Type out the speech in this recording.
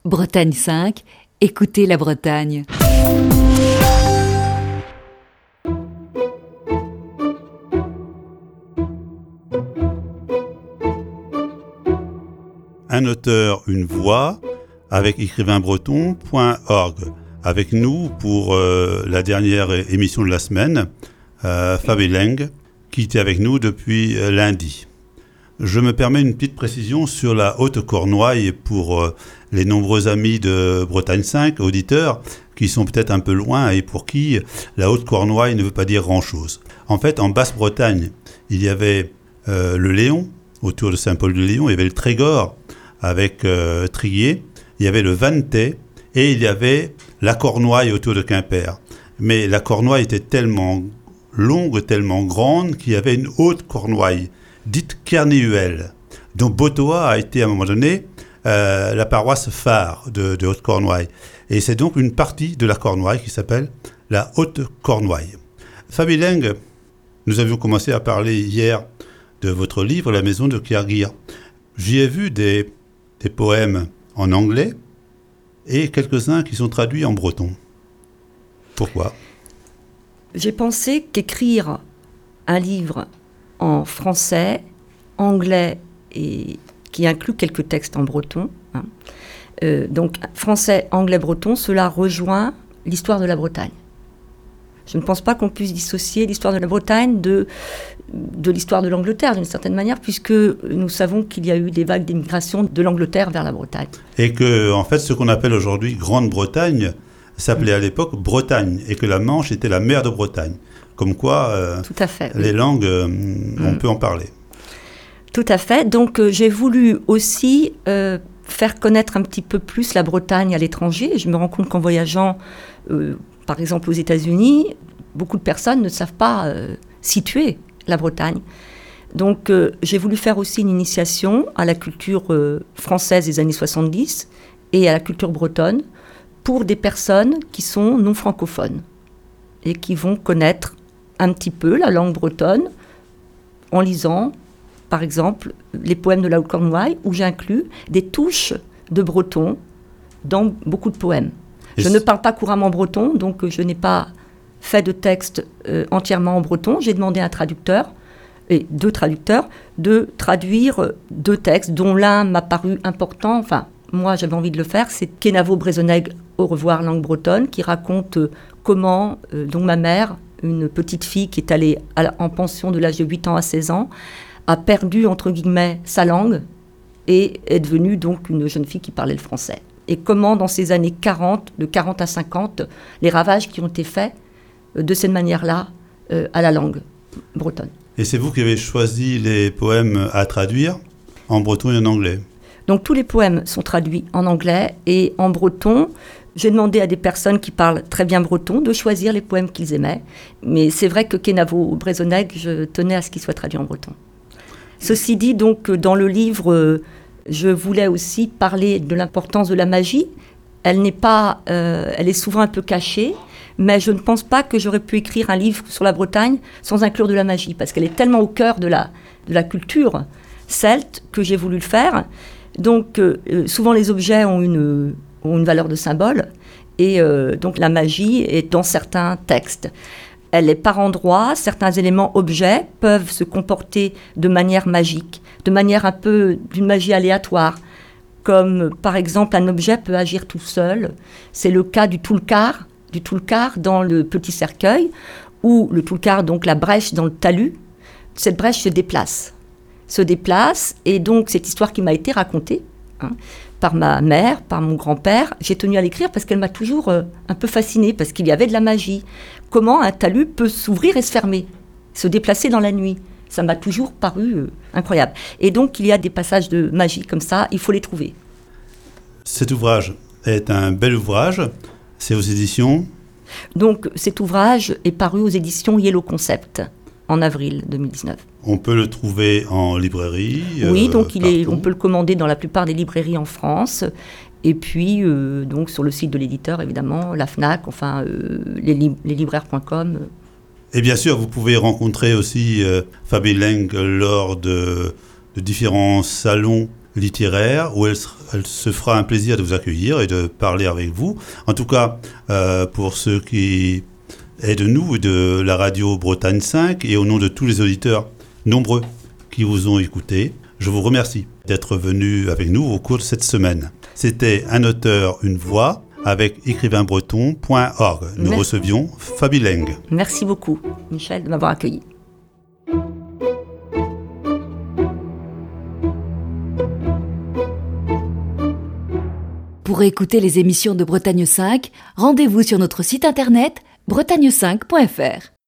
Bretagne 5, écoutez la Bretagne. Un auteur, une voix, avec écrivainbreton.org. Avec nous pour la dernière émission de la semaine, Fabi Leng, qui était avec nous depuis lundi. Je me permets une petite précision sur la Haute-Cornouaille pour les nombreux amis de Bretagne 5, auditeurs, qui sont peut-être un peu loin et pour qui la Haute-Cornouaille ne veut pas dire grand-chose. En fait, en Basse-Bretagne, il y avait le Léon, autour de Saint-Paul-de-Léon, il y avait le Trégor avec Trier, il y avait le Vantais et il y avait la Cornouaille autour de Quimper. Mais la Cornouaille était tellement longue, tellement grande qu'il y avait une Haute-Cornouaille, dite Kernéuel, dont Botoa a été à un moment donné la paroisse phare de Haute-Cornouaille. Et c'est donc une partie de la Cornouaille qui s'appelle la Haute-Cornouaille. Fabi Leng, nous avions commencé à parler hier de votre livre, La maison de Kerguir. J'y ai vu des poèmes en anglais et quelques-uns qui sont traduits en breton. Pourquoi ? J'ai pensé qu'écrire un livre en français, anglais et qui inclut quelques textes en breton, donc français, anglais, breton, cela rejoint l'histoire de la Bretagne. Je ne pense pas qu'on puisse dissocier l'histoire de la Bretagne de l'histoire de l'Angleterre, d'une certaine manière, puisque nous savons qu'il y a eu des vagues d'immigration de l'Angleterre vers la Bretagne. Et que, en fait, ce qu'on appelle aujourd'hui Grande-Bretagne s'appelait à l'époque Bretagne, et que la Manche était la mer de Bretagne. Comme quoi, tout à fait, les langues, on peut en parler. Tout à fait. Donc, j'ai voulu aussi faire connaître un petit peu plus la Bretagne à l'étranger. Je me rends compte qu'en voyageant, par exemple aux États-Unis, beaucoup de personnes ne savent pas situer la Bretagne. Donc, j'ai voulu faire aussi une initiation à la culture française des années 70 et à la culture bretonne pour des personnes qui sont non francophones et qui vont connaître un petit peu la langue bretonne en lisant, par exemple, les poèmes de la Haute-Cornouaille, où j'inclus des touches de breton dans beaucoup de poèmes. Je ne parle pas couramment breton, donc je n'ai pas fait de texte entièrement en breton. J'ai demandé à un traducteur, et deux traducteurs, de traduire deux textes, dont l'un m'a paru important, enfin, moi j'avais envie de le faire, c'est Kenavo Brezoneg, Au revoir langue bretonne, qui raconte comment, donc ma mère, une petite fille qui est allée en pension de l'âge de 8 ans à 16 ans, a perdu, entre guillemets, sa langue et est devenue donc une jeune fille qui parlait le français. Et comment, dans ces années 40, de 40 à 50, les ravages qui ont été faits de cette manière-là à la langue bretonne. Et c'est vous qui avez choisi les poèmes à traduire en breton et en anglais ? Donc tous les poèmes sont traduits en anglais et en breton. J'ai demandé à des personnes qui parlent très bien breton de choisir les poèmes qu'ils aimaient. Mais c'est vrai que Kenavo Brezoneg, je tenais à ce qu'il soit traduit en breton. Ceci dit, donc, dans le livre, je voulais aussi parler de l'importance de la magie. Elle est souvent un peu cachée, mais je ne pense pas que j'aurais pu écrire un livre sur la Bretagne sans inclure de la magie, parce qu'elle est tellement au cœur de la culture celte que j'ai voulu le faire. Donc, souvent les objets ont une valeur de symbole, et donc la magie est dans certains textes. Elle est par endroits, certains éléments objets peuvent se comporter de manière magique, de manière un peu d'une magie aléatoire, comme par exemple un objet peut agir tout seul. C'est le cas du toulkar dans le petit cercueil, où le toulkar, donc la brèche dans le talus, cette brèche se déplace, et donc cette histoire qui m'a été racontée par ma mère, par mon grand-père, j'ai tenu à l'écrire parce qu'elle m'a toujours un peu fascinée, parce qu'il y avait de la magie. Comment un talus peut s'ouvrir et se fermer, se déplacer dans la nuit. Ça m'a toujours paru incroyable. Et donc, il y a des passages de magie comme ça, il faut les trouver. Cet ouvrage est un bel ouvrage, c'est aux éditions ? Donc, cet ouvrage est paru aux éditions Yellow Concept, en avril 2019. On peut le trouver en librairie ? Oui, donc on peut le commander dans la plupart des librairies en France. Et puis, donc sur le site de l'éditeur, évidemment, la FNAC, enfin, les libraires.com. Et bien sûr, vous pouvez rencontrer aussi Fabi Leng lors de différents salons littéraire où elle se fera un plaisir de vous accueillir et de parler avec vous. En tout cas, pour ceux qui aident nous de la radio Bretagne 5 et au nom de tous les auditeurs nombreux qui vous ont écouté, je vous remercie d'être venus avec nous au cours de cette semaine. C'était Un auteur, une voix avec écrivainbreton.org. Nous recevions Fabi Leng. Merci beaucoup, Michel, de m'avoir accueilli. Pour écouter les émissions de Bretagne 5, rendez-vous sur notre site internet bretagne5.fr.